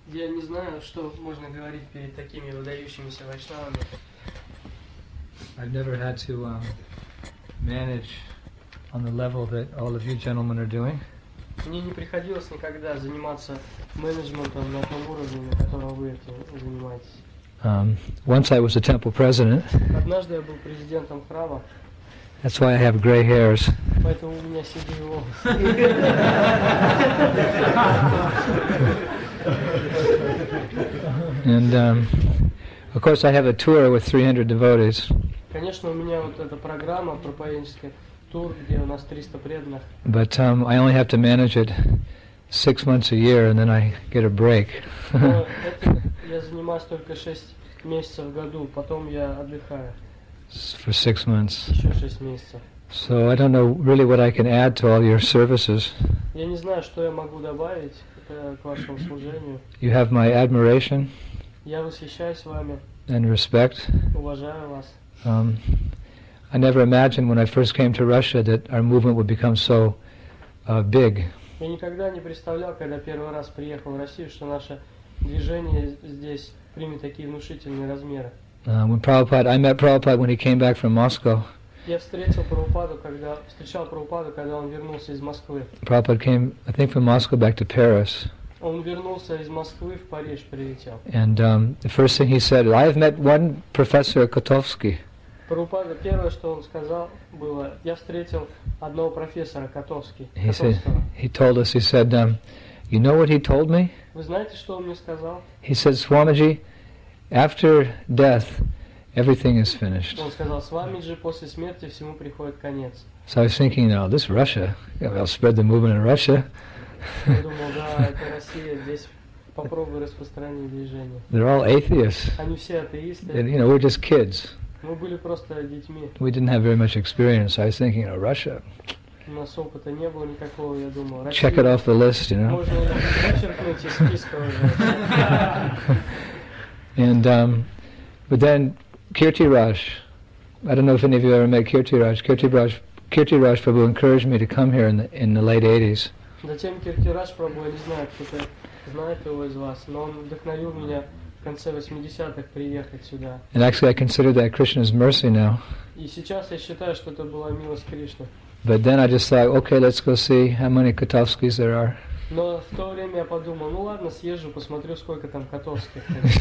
Я не знаю, что можно говорить перед такими выдающимися вайшнавами. I've never had to manage on the level that all of you gentlemen are doing. Мне не приходилось никогда заниматься менеджментом на том уровне, на котором вы этим занимаетесь. Once I was a temple president. Однажды я был президентом храма. That's why I have gray hairs. Поэтому у меня седые волосы. And of course I have a tour with 300 devotees. Конечно, у меня вот эта программа проповедническая, тур, где у нас 300 преданных. But I only have to manage it 6 months a year, and then I get a break. Но это я занимаюсь только 6 месяцев в году, потом я отдыхаю. For 6 months. Еще 6 месяцев. So I don't know really what I can add to all your services. Я не знаю, что я могу добавить к вашему служению. You have my admiration. Я восхищаюсь вами. And respect. Уважаю вас. I never imagined when I first came to Russia that our movement would become so big. Я никогда не представлял, когда первый раз приехал в Россию, что наше движение здесь примет такие внушительные размеры. I met Prabhupada when he came back from Moscow. Я встречал Прабхупаду, когда он вернулся из Москвы. Prabhupada came, I think, from Moscow back to Paris. Он вернулся из Москвы в Париж, прилетел. And the first thing he said, I have met one Professor Kotovsky. Прабхупада, первое, что он сказал, было, я встретил одного профессора Котовский. He said, you know what he told me? Вы знаете, что он мне сказал? He said, Swamiji, after death, everything is finished. Он сказал, Swamiji, после смерти всему приходит конец. So I was thinking, this Russia, I'll spread the movement in Russia. Я думал, да, это Россия, здесь попробуй распространить движение. They're all atheists. Они все атеисты. And, we're just kids. Мы были просто детьми. We didn't have very much experience. I was thinking, Russia. У нас опыта не было никакого, я думал. Check it off the list, Можно вычеркнуть из списка уже. And but then Kirti Raj, I don't know if any of you ever met Kirti Raj. Kirti Raj Prabhu encouraged me to come here in the late 80s. Затем Киртирадж Прабху, я не знаю, кто-то знает его из вас, но он вдохновил меня в конце 80-х приехать сюда. And actually I consider that Krishna's mercy now. И сейчас я считаю, что это была милость Кришны. But then I just thought, okay, let's go see how many Kotovskis there are. Но в то время я подумал, ну ладно, съезжу, посмотрю, сколько там Котовских.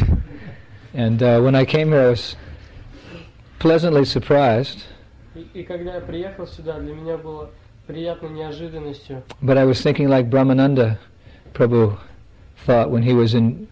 And when I came here, I was pleasantly surprised. И когда я приехал сюда, для меня было приятной неожиданностью. But I was thinking like Brahmananda Prabhu thought when he was in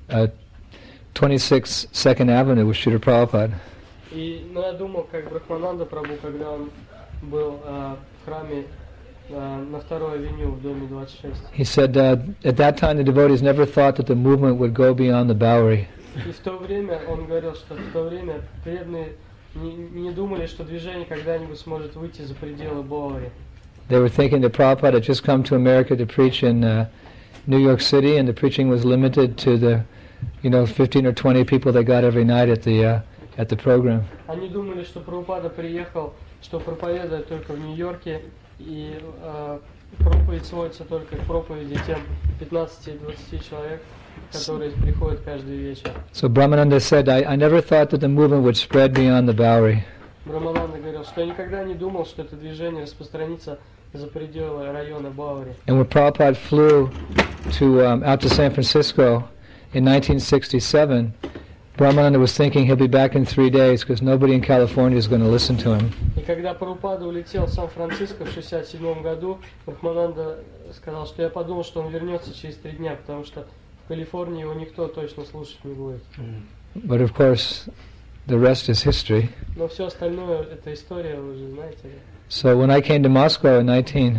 26th 2nd Avenue with Srila Prabhupada. И я думал, как Брахмананда Прабху, когда он был в храме на 2-й авеню в доме 26. He said at that time the devotees never thought that the movement would go beyond the Bowery. И в то время он говорил, что в то время преданные не думали, что движение когда-нибудь сможет выйти за пределы Боуэри. They were thinking that Prabhupada had just come to America to preach in New York City, and the preaching was limited to the, 15 or 20 people they got every night at the program. Они думали, что Прабхупада приехал, что проповедует только в Нью-Йорке, и проповедь сводится только к проповеди тем 15-20 человек, которые приходят каждый вечер. So Brahmananda said, I never thought that the movement would spread beyond the Bowery. Брахмананда говорил, что я никогда не думал, что это движение распространится за пределы района Боуэри. And when Prabhupada flew out to San Francisco in 1967, Brahmananda was thinking he'll be back in 3 days because nobody in California is going to listen to him. И когда Прабхупада улетел в Сан-Франциско в 1967 году, Брахмананда сказал, что я подумал, что он вернется через 3 дня, потому что в Калифорнии его никто точно слушать не будет. But of course, the rest is history. Но все остальное это история, вы же знаете. So when I came to Moscow in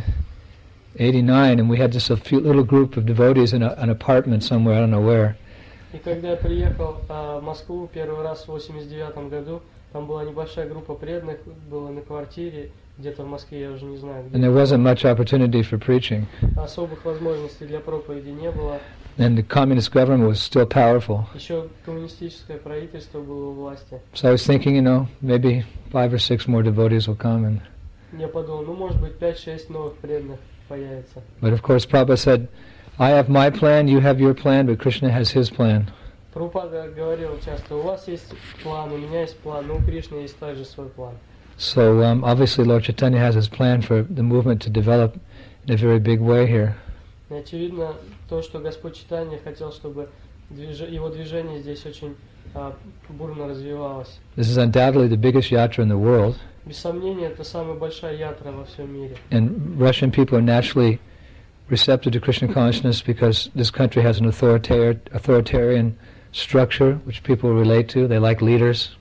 1989, and we had just a few little group of devotees in an apartment somewhere, I don't know where. И когда я приехал в Москву первый раз в 1989 году, там была небольшая группа преданных, была на квартире, где-то в Москве, я уже не знаю где. And there wasn't much opportunity for preaching. Особых возможностей для проповеди не было. And the communist government was still powerful. Еще коммунистическое правительство было у власти. So I was thinking, maybe 5 or 6 more devotees will come. And Я подумал, может быть 5-6 новых преданных появится. But of course Prabhupada said, I have my plan, you have your plan, but Krishna has his plan. Прабхупада говорил часто, у вас есть план, у меня есть план, но у Кришны есть также свой план. So obviously Lord Chaitanya has his plan for the movement to develop in a very big way here. И очевидно, то, что Господь Чайтанья хотел, чтобы его движение здесь очень бурно развивалось. This is undoubtedly the biggest yatra in the world. Без сомнения, это самая большая ятра во всем мире. And Russian people are naturally receptive to Krishna consciousness because this country has an authoritarian structure which people relate to. They like leaders.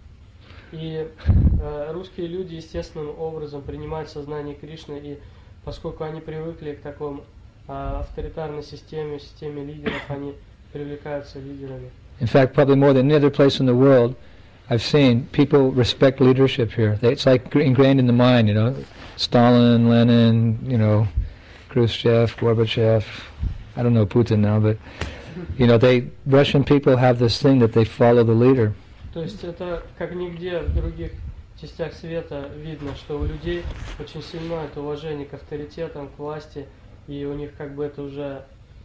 И русские люди естественным образом принимают сознание Кришны, и поскольку они привыкли к такой авторитарной системе лидеров, они привлекаются лидерами. In fact, probably more than any other place in the world, I've seen people respect leadership here. It's like ingrained in the mind, you know, Stalin, Lenin, you know, Khrushchev, Gorbachev. I don't know Putin now, but you know, Russian people have this thing that they follow the leader. То есть это как нигде в других частях света видно, что у людей очень сильное это уважение к авторитетам, к власти, и у них как бы это уже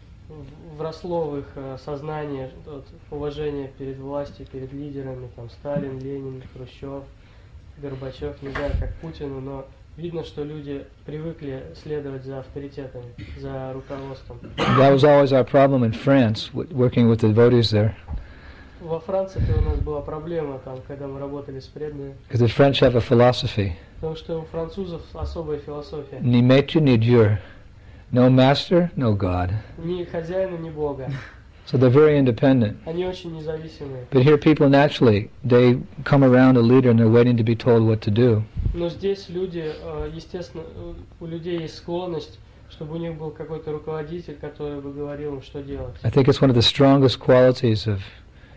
вросло в их сознание, уважение перед властью, перед лидерами, там Сталин, Ленин, Хрущев, Горбачев, не знаю, как Путину, но видно, что люди привыкли следовать за авторитетами, за руководством. That was always our problem in France, working with the devotees there. Во Франции у нас была проблема, там, когда мы работали с преданными. Because the French have a philosophy. Потому что у французов особая философия. Ni maître ni Dieu. No master, no God. Ни хозяина, ни Бога. So they're very independent. Они очень независимые. But here people naturally, they come around a leader and they're waiting to be told what to do. Но здесь люди, естественно, у людей есть склонность, чтобы у них был какой-то руководитель, который бы говорил им, что делать. I think it's one of the strongest qualities of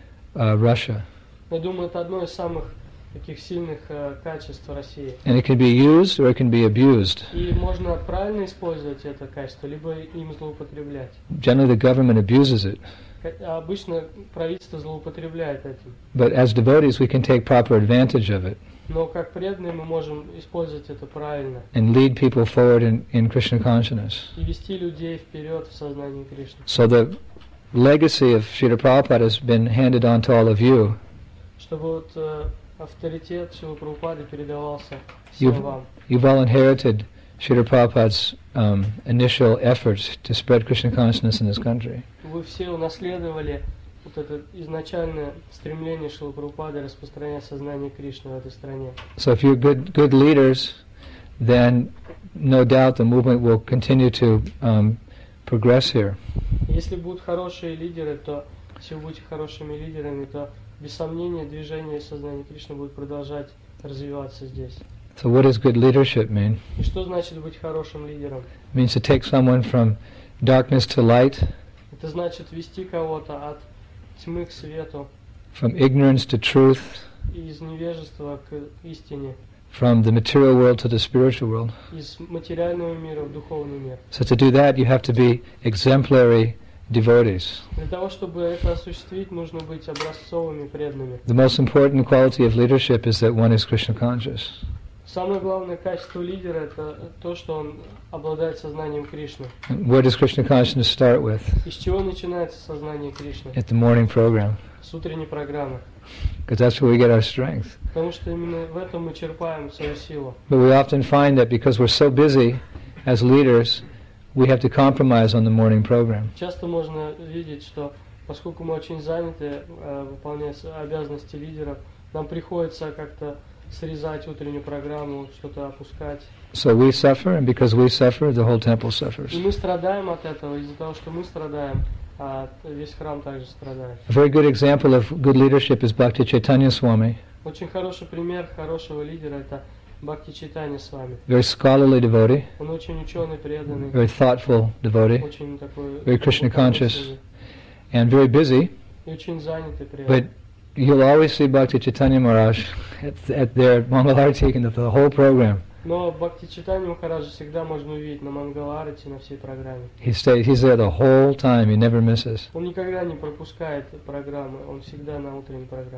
Russia. Я думаю, это одно из самых таких сильных качеств России. And it can be used or it can be abused. И можно правильно использовать это качество, либо им злоупотреблять. Generally the government abuses it. Обычно правительство злоупотребляет этим. But as devotees we can take proper advantage of it. Но как преданные мы можем использовать это правильно. And lead people forward in Krishna consciousness. И вести людей вперед в сознании Кришны. So the legacy of Srila Prabhupada has been handed on to all of you. Чтобы вот авторитет Шрилы Прабхупады передавался всем вам. You've all inherited Srila Prabhupada's initial efforts to spread Krishna consciousness in this country. Вы все унаследовали вот это изначальное стремление Шрилы Прабхупады распространять сознание Кришны в этой стране. So if you're good leaders, then no doubt the movement will continue to progress here. Если будут хорошие лидеры, то если вы будете хорошими лидерами, то без сомнения движение сознания Кришны будет продолжать развиваться здесь. So what does good leadership mean? И что значит быть хорошим лидером? It means to take someone from darkness to light, Это значит вести кого-то от тьмы к свету, from ignorance to truth, из невежества к истине, from the material world to the spiritual world. из материального мира в духовный мир. So to do that you have to be exemplary devotees. Для того, чтобы это осуществить, нужно быть образцовыми преданными. The most important quality of leadership is that one is Krishna conscious. Самое главное качество лидера – это то, что он обладает сознанием Кришны. And where does Krishna consciousness start with? И с чего начинается сознание Кришны? At the morning program. С утренней программы. Because that's where we get our strength. Потому что именно в этом мы черпаем свою силу. But we often find that because we're so busy as leaders, we have to compromise on the morning program. Часто можно видеть, что поскольку мы очень заняты выполнять обязанности лидеров, нам приходится как-то срезать утреннюю программу, что-то опускать. So we suffer, and because we suffer, the whole temple suffers. И мы страдаем от этого, из-за того, что мы страдаем, а весь храм также страдает. A very good example of good leadership is Bhakti Chaitanya Swami, Очень хороший пример хорошего лидера – это Бхакти Чайтанья Свами. very scholarly devotee, Он очень ученый, преданный, very thoughtful devotee, очень такой very Krishna conscious, глубокомысленный and very busy. и очень занятый But преданный. you'll always see Bhakti Chaitanya Maharaj at their Mangalarti and the whole program. Но Бхакти Чайтанью Махараджа всегда можно увидеть на Мангаларати, на всей программе. He's there the whole time. He never misses. Он никогда не пропускает программы, он всегда на утренней программе.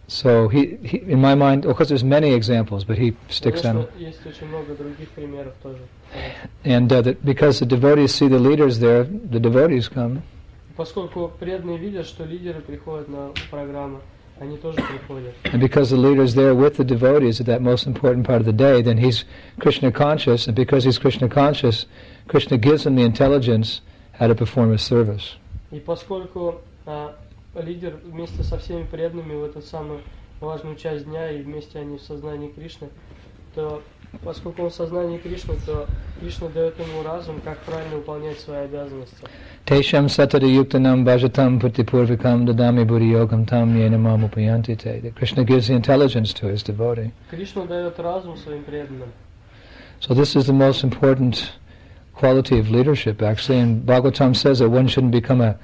So he in my mind, of course, there's many examples, but he sticks Конечно, on. есть очень много других примеров тоже. And because the devotees see the leaders there, the devotees come. Поскольку преданные видят, что лидеры приходят на программы, они тоже приходят. And because the leader's there with the devotees at that most important part of the day, then he's Krishna conscious, and because he's Krishna conscious, Krishna gives him the intelligence how to perform his service. И поскольку лидер вместе со всеми преданными в эту самую важную часть дня, и вместе они в сознании Кришны, то поскольку он в сознании Кришны, то Кришна дает ему разум, как правильно выполнять свои обязанности. Tesham satata yuktanam bhajatam putipurvikam dadami buddhi yogam tam yena mam upayanti te. That Krishna gives the intelligence to his devotee. Кришна дает разум своим преданным. So this is the most important quality of leadership, actually. And Bhagavatam says that one shouldn't become a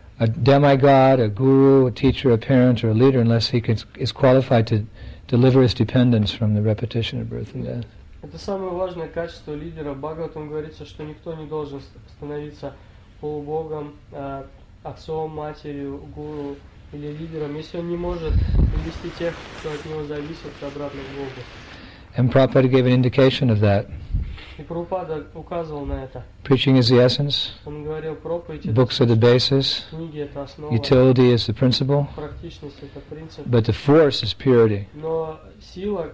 demigod, a guru, a teacher, a parent, or a leader unless he is qualified to deliver his dependents from the repetition of birth and death. Это самое важное качество лидера. В Бхагаватам говорится, что никто не должен становиться полубогом, отцом, матерью, гуру или лидером, если он не может привести тех, кто от него зависит, обратно к Богу. And Prabhupada gave an indication of that. И Прабхупада указывал на это. Preaching is the essence, Он говорил, проповедь это books are the basis, книги это основа, utility is the principle, практичность это принцип, but the force is purity. но сила,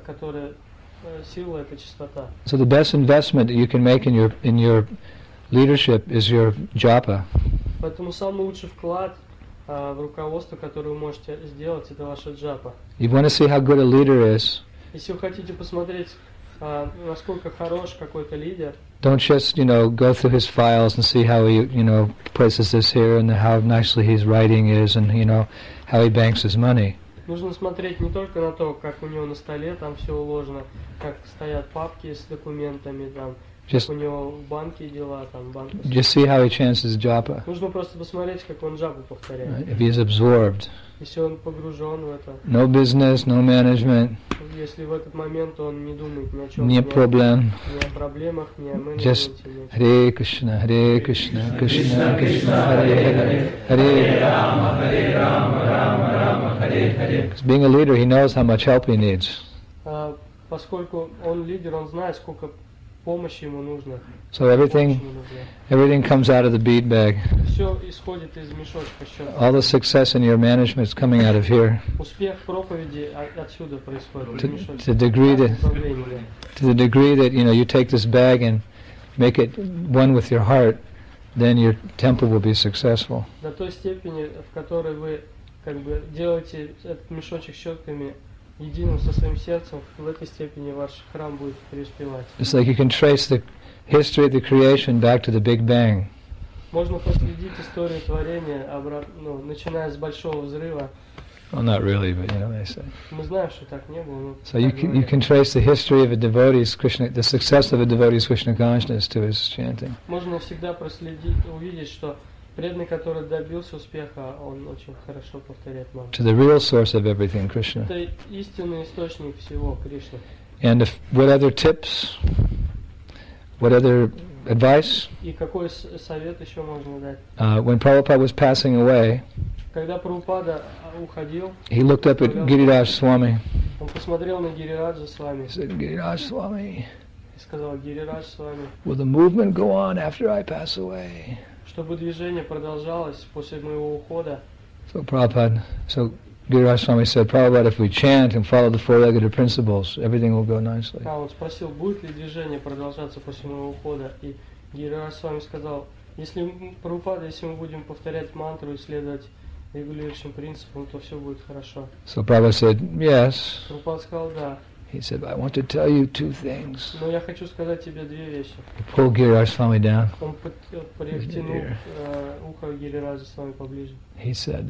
сила это чистота. So the best investment that you can make in your leadership is your japa. Поэтому самый лучший вклад в руководство, которое вы можете сделать, это ваша джапа. You want to see how good a leader is. Если вы хотите посмотреть, насколько хорош какой-то лидер, Don't just, go through his files and see how he, places this here and how nicely his writing is and, how he banks his money. нужно смотреть не только на то, как у него на столе там все уложено, как стоят папки с документами, там, Just, как у него в банке дела, там, банковские. just see how he chants his japa. Нужно просто посмотреть, как он джапу повторяет. Right? If he is absorbed. Если он погружен в это, No business, no management, если в этот момент он не думает ни о чем, no problem. ни о проблемах, ни о Just менеджменте, ни о чем. Hare Krishna, Krishna Krishna, Hare Hare, Hare Rama, Rama Rama, Hare Hare. Because being a leader, he knows how much help he needs. Поскольку он лидер, он знает, сколько помощи ему нужно. So everything comes out of the bead bag. Все исходит из мешочка счета. All the success in your management is coming out of here. Успех проповеди отсюда происходит. из мешочка. To the degree that you take this bag and make it one with your heart, then your temple will be successful. До той степени, в которой вы делаете этот мешочек щетками единым со своим сердцем, в этой степени ваш храм будет преуспевать. It's like you can trace the history of the creation back to the Big Bang. Можно проследить историю творения, начиная с Большого Взрыва. Well, not really, but they say. Мы знаем, что так не было. Но So you can trace the history of a devotee's Krishna, the success of a devotee's Krishna consciousness to his chanting. Можно всегда проследить, увидеть, что преданный, который добился успеха, он очень хорошо повторяет манту. To the real source of everything, Krishna. Это истинный источник всего, Кришна. And what other tips? What other advice? И какой совет еще можно дать? When Prabhupada was passing away, Когда Прабхупада уходил, he looked up at Giriraj Swami. он посмотрел на Гирираджа с вами He said, Giriraj Swami, и сказал: Гирирадж с вами, will the movement go on after I pass away? чтобы движение продолжалось после моего ухода. So Giriraj Swami said, Prabhupada, if we chant and follow the four-legged principles, everything will go nicely. Он спросил, будет ли движение продолжаться после моего ухода, и Гирирадж с вами сказал: если Прабхупада, если мы будем повторять мантру и следовать регулирующим принципам, то все будет хорошо. So Prabhupada said, yes. Прабхупада сказал: да. He said, I want to tell you two things. Но я хочу сказать тебе две вещи. He pulled Giriraj Swami down. Он притянул ухо Гирираджа с вами поближе. He said,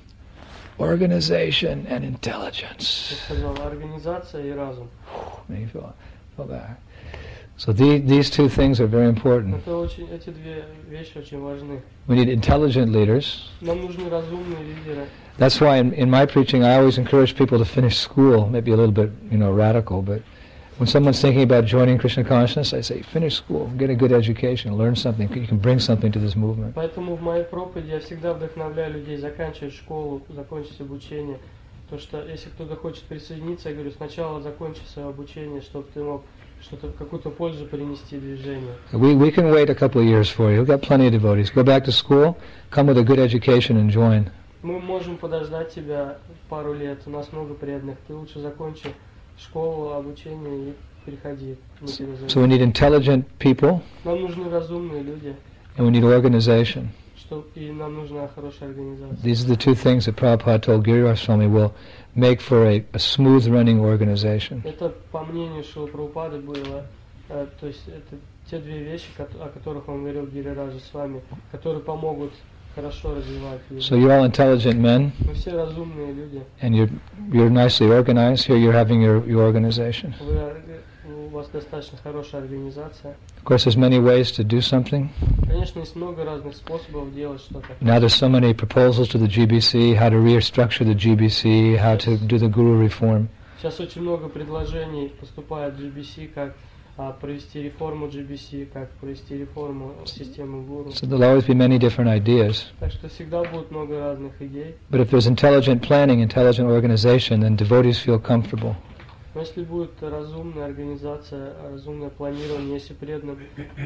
organization and intelligence. Он сказал: организация и разум. And he fell back. So these two things are very important. Эти две вещи очень важны. We need intelligent leaders. Нам нужны разумные лидеры. That's why in my preaching I always encourage people to finish school, maybe a little bit, radical, but when someone's thinking about joining Krishna consciousness, I say, finish school, get a good education, learn something, you can bring something to this movement. Поэтому в моей проповеди я всегда вдохновляю людей заканчивать школу, закончить обучение, То, что если кто-то хочет присоединиться, я говорю, сначала закончи свое обучение, чтобы ты мог что-то, какую-то пользу принести движению. We can wait a couple of years for you. We've got plenty of devotees. Go back to school, come with a good education and join. Мы можем подождать тебя пару лет, у нас много преданных. Ты лучше закончи школу, обучение и приходи. So we need intelligent people, Нам нужны разумные люди, and we need organization. и нам нужна хорошая организация. These are the two things that Prabhupada told Giriraj Swami will make for a smooth running organization. Это, по мнению Шрилы Прабхупады, было, то есть это те две вещи, о которых он говорил Гирираджа с вами, которые помогут хорошо развивать людей. So you're all intelligent men, Мы все разумные люди. and you're nicely organized. Here you're having your organization. У вас достаточно хорошая организация. Of course, there's many ways to do something. Конечно, есть много разных способов делать что-то. Now there's so many proposals to the GBC, how to restructure the GBC, how to do the guru reform. Сейчас очень много предложений поступает в GBC, как провести реформу GBC, как провести реформу системы гуру. So there'll always be many different ideas. Так что всегда будет много разных идей. But if there's intelligent planning, intelligent organization, then devotees feel comfortable. Но если будет разумная организация, разумное планирование, если преданные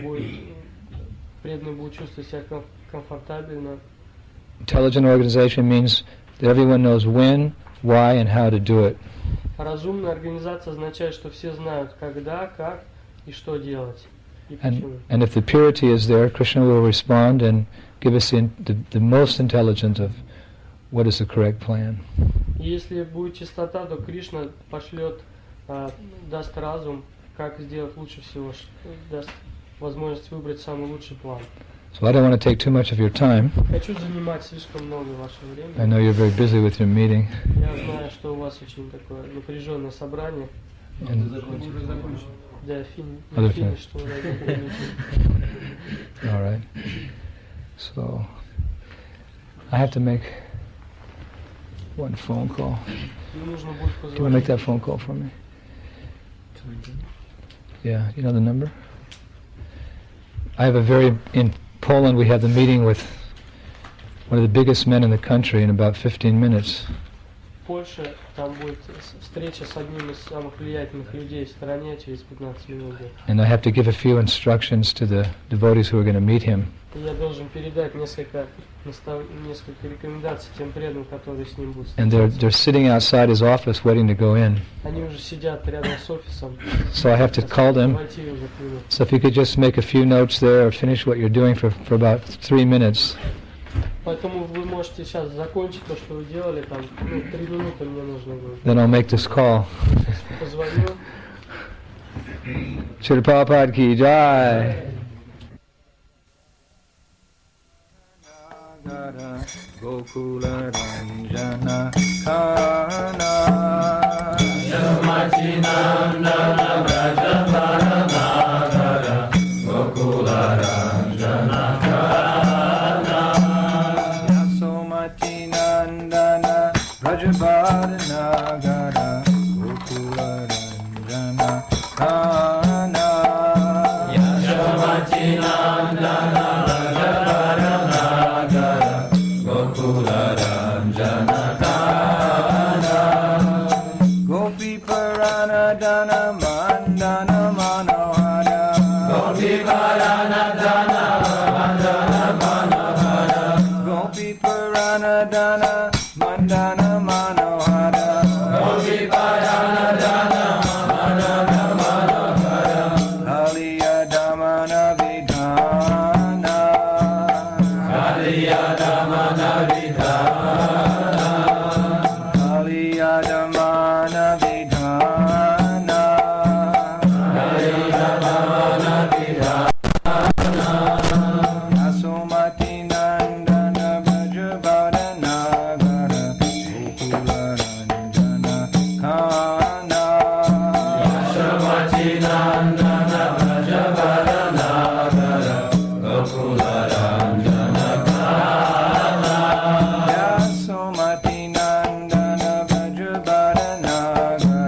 будут чувствовать себя комфортабельно. Intelligent organization means that everyone knows when, why, and how to do it. Разумная организация означает, что все знают, когда, как и что делать. И почему. And if the purity is there, Krishna will respond and give us the most intelligent of what is the correct plan. И если будет чистота, то Кришна пошлет, даст разум, как сделать лучше всего, даст возможность выбрать самый лучший план. So I don't want to take too much of your time. Хочу занимать слишком много вашего времени. I know you're very busy with your meeting. Я знаю, что у вас очень такое напряженное собрание. Да, финиш, что вы All right. So I have to make one phone call. Мне нужно будет Can you make позвонить. that phone call for me? Yeah, you know the number? I have in Poland we have the meeting with one of the biggest men in the country in about 15 minutes. В Польше там будет встреча с одним из самых влиятельных людей в стране через 15 минут. And I have to give a few instructions to the devotees who are going to meet him. И я должен передать несколько рекомендаций тем преданным, которые с ним будут And встречаться. they're sitting outside his office waiting to go in. Они уже сидят рядом с офисом. So I have to call them. Войти уже к нему. So if you could just make a few notes there or finish what you're doing for about 3 minutes. Поэтому вы можете сейчас закончить то, что вы делали, там, 3 минуты мне нужно будет. Then I'll make this call. Позвоню. Srila Prabhupada ki jai. Gokula Ranjana Kana Yamatinandana Brajaparanagara Gokula Ranjana Kana Yasomatinandana Brajaparanagara Gokula Ranjana Kana Yasomatinandana Gopi Paranadana Mandana Manohara Gopi Paranadana Mandana Manohara Gopi Paranadana Mandana Manohara Gopi Paranadana Mandana Manohara Aliya Damana Vidhana Aliya Damana Vidhana Aliya Damana Vidhana Aliya Damana Vidhana Asumati Nandana Vrajabhadanagara Gokula Ranjana Kana Asumati Nandana Vrajabhadanagara Gokula Ranjana Kana Yasumati Nandana Vrajabhadanagara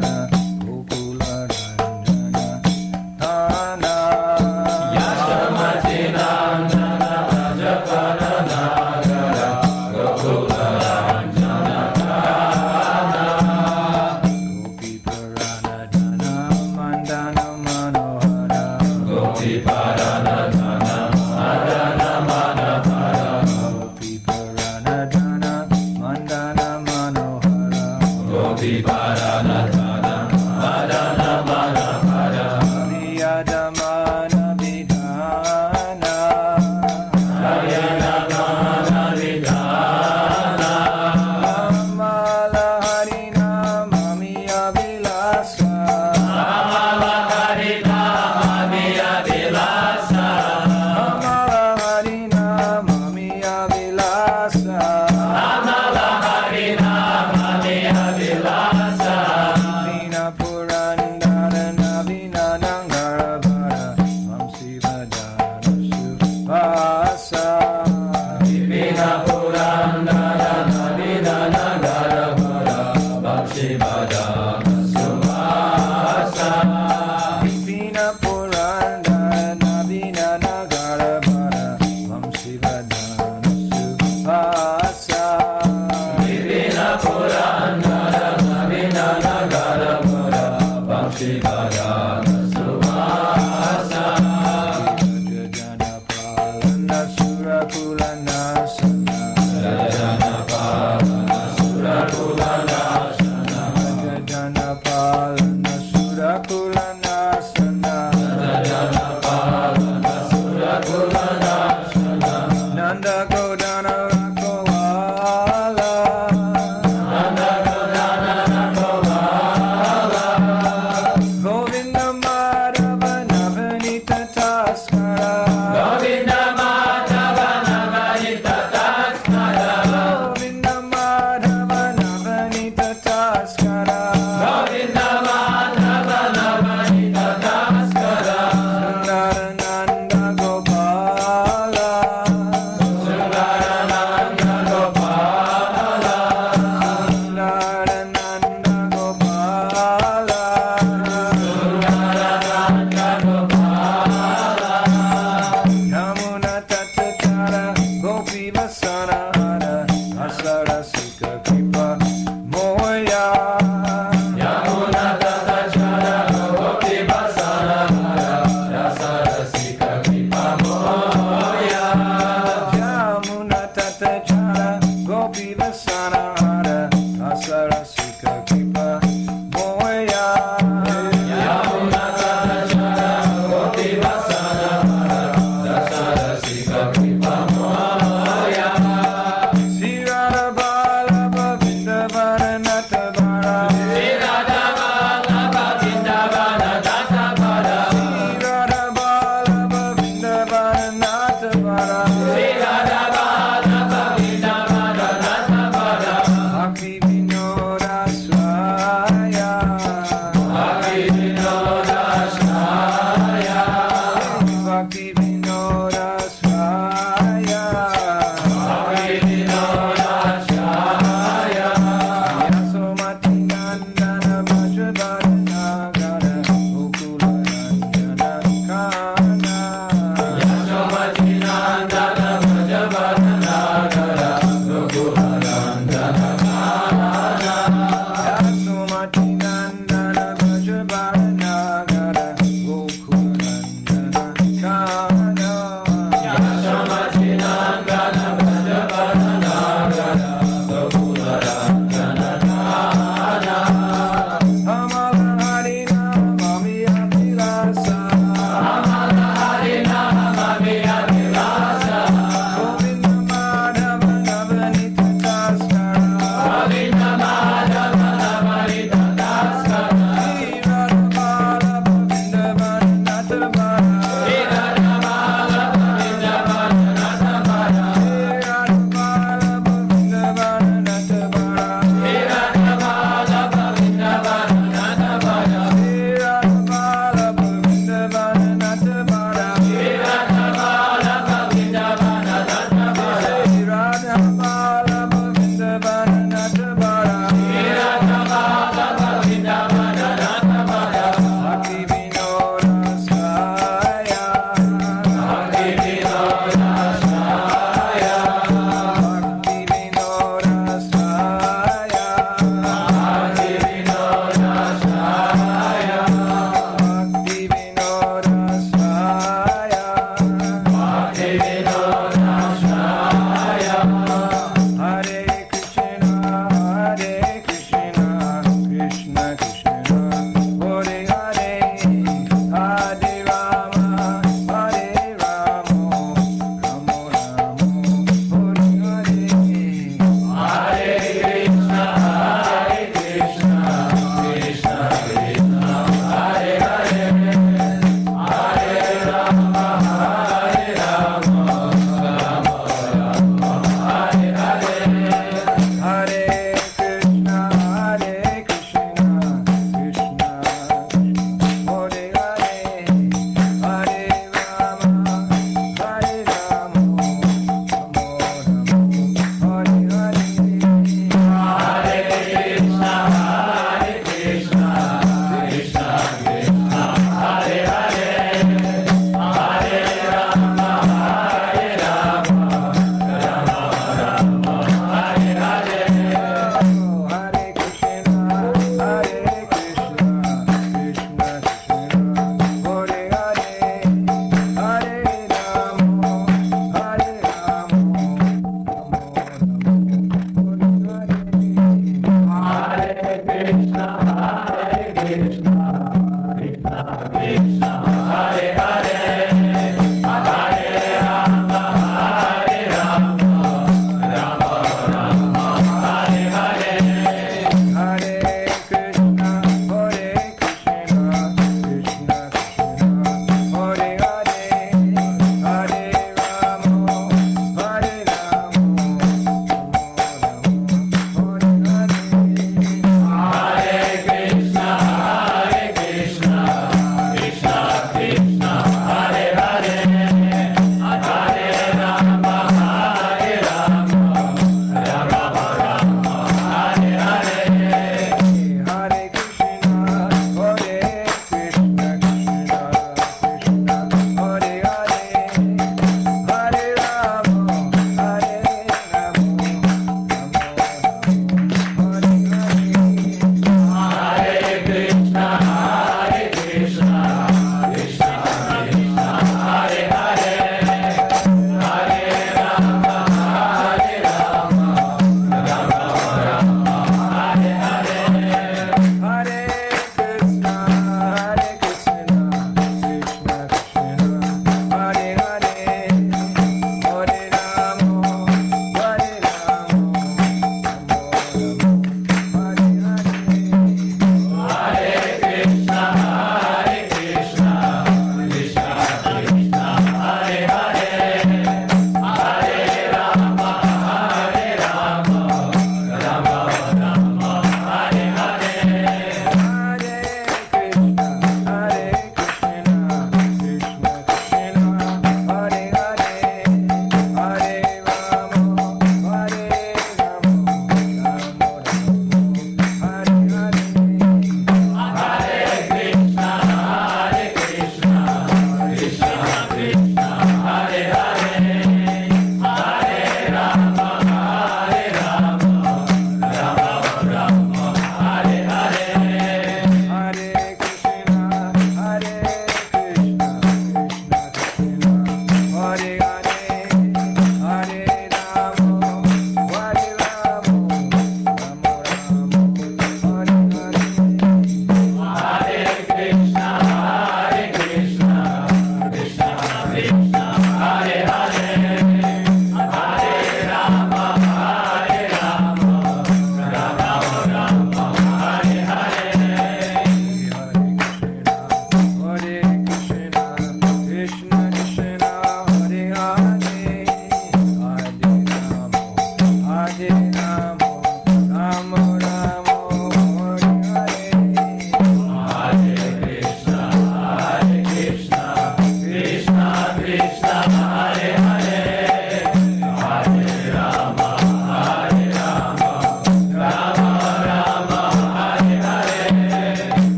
Hare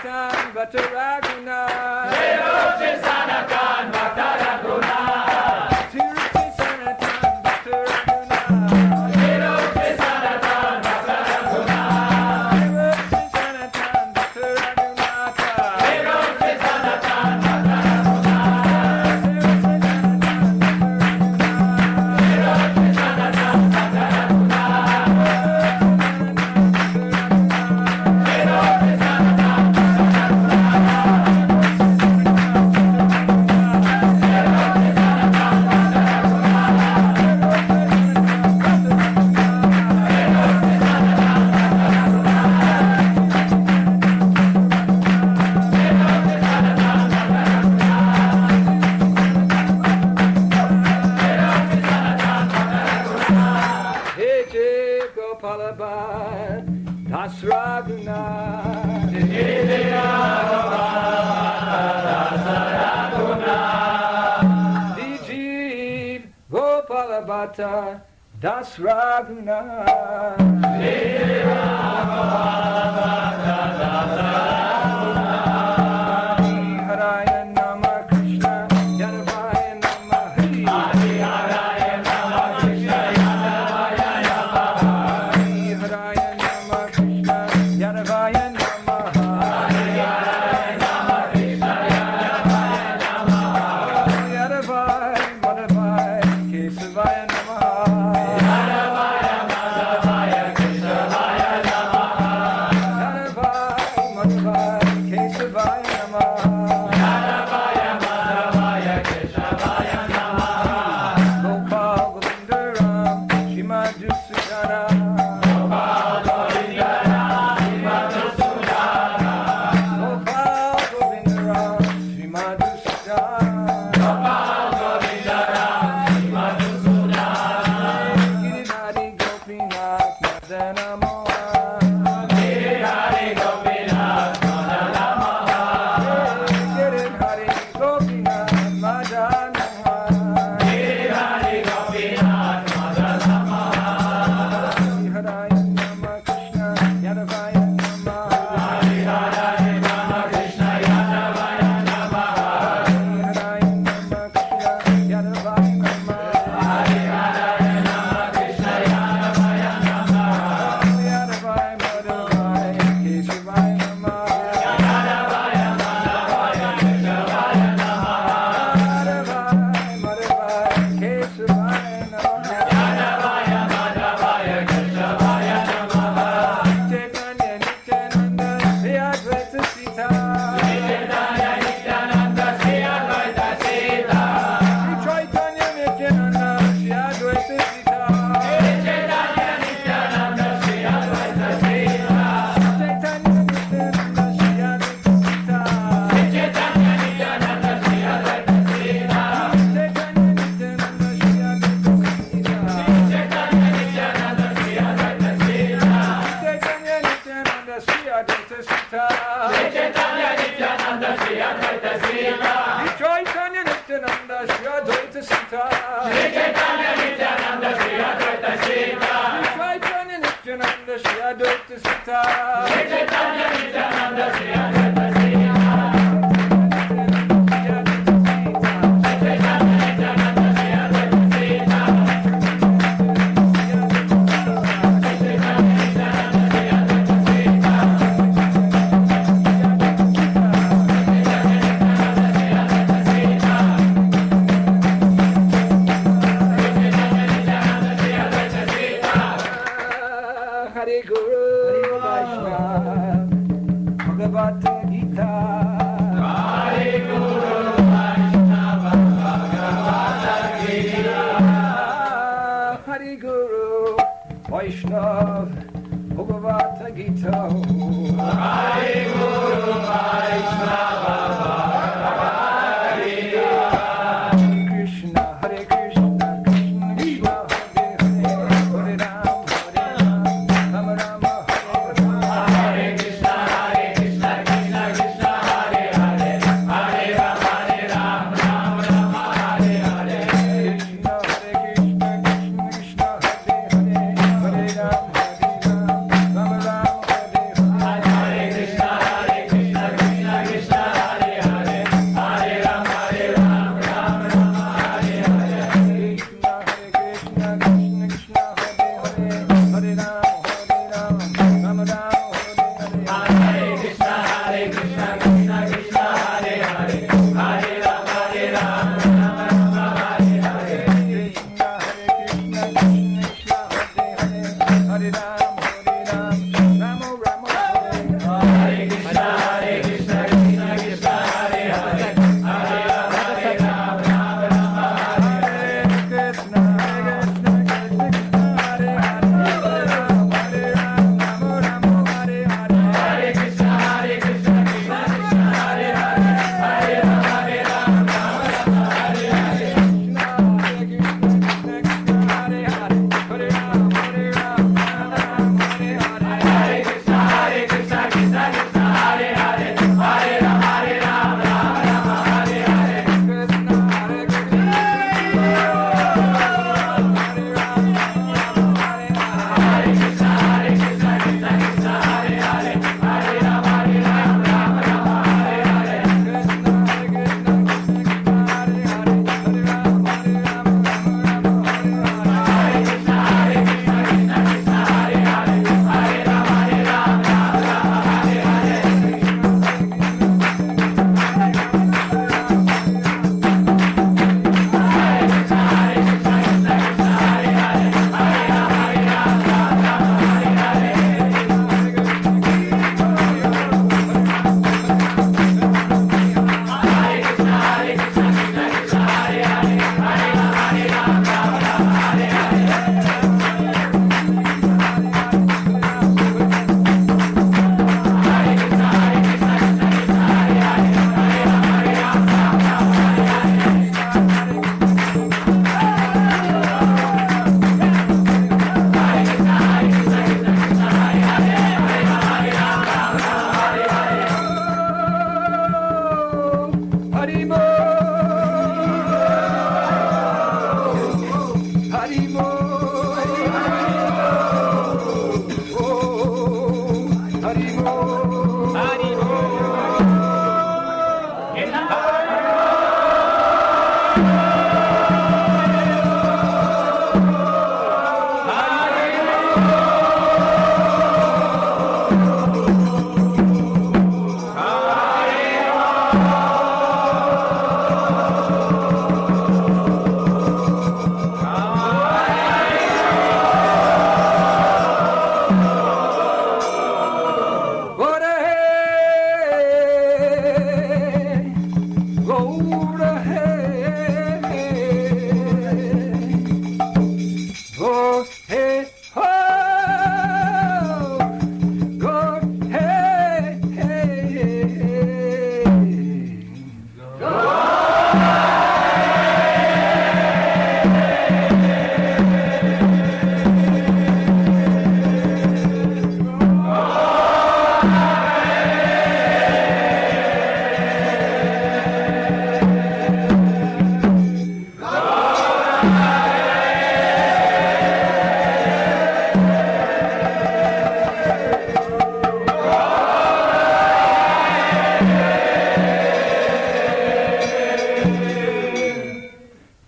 Sanatan Bhakta Raghunath. Shri Sanatan Bhakta Raghunath. Shri Sanatan Bhakta Raghunath. Shri Sanatan Bhakta Raghunath. Shri Sanatan Bhakta Raghunath. Shri Sanatan Bhakta Das Raghunath. Dijiv Gopalabhata Das Raghunath. Haraya Nama Krishna Yadavaya Nama Hari. Haraya Nama Krishna Yadavaya Nama Yadavaya Madhavaya Kesavaya Namaha. Madhavaya Kesavaya Namaha. Madhavaya Kesavaya Namaha. Gopal Govindaram Shrimad Sujana. Hare Krishna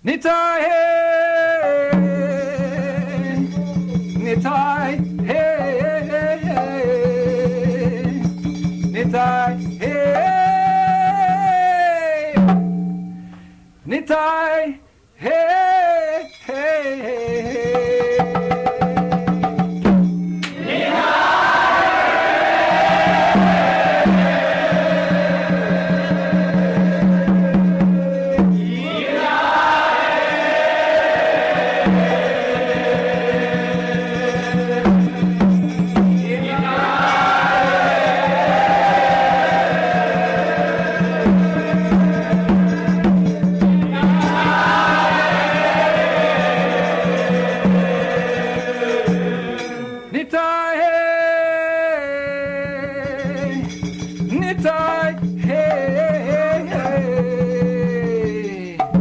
Nitai hey, Nitai hey, Nitai hey, Nitai hey,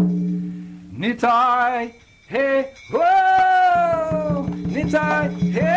Nitai, hey, whoa, Nitai, hey.